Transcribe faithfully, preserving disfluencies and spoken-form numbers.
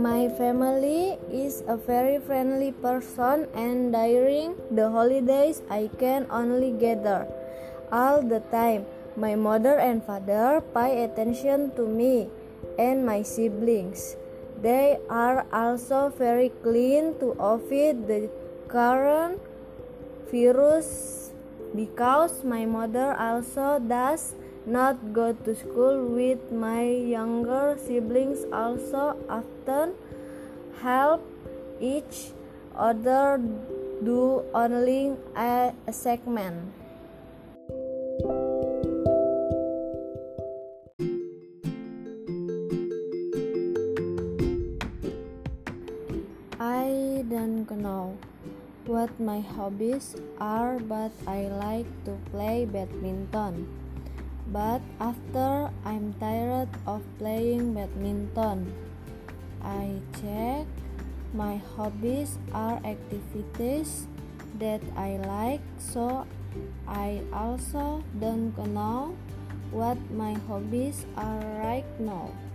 My family is a very friendly person, and during the holidays I can only gather all the time. My mother and father pay attention to me and my siblings. They are also very clean to avoid the current virus because my mother also does not go to school with my younger siblings. Also often help each other do only a segment. I don't know what my hobbies are, but I like to play badminton. But after I'm tired of playing badminton, I check my hobbies are activities that I like, so I also don't know what my hobbies are right now.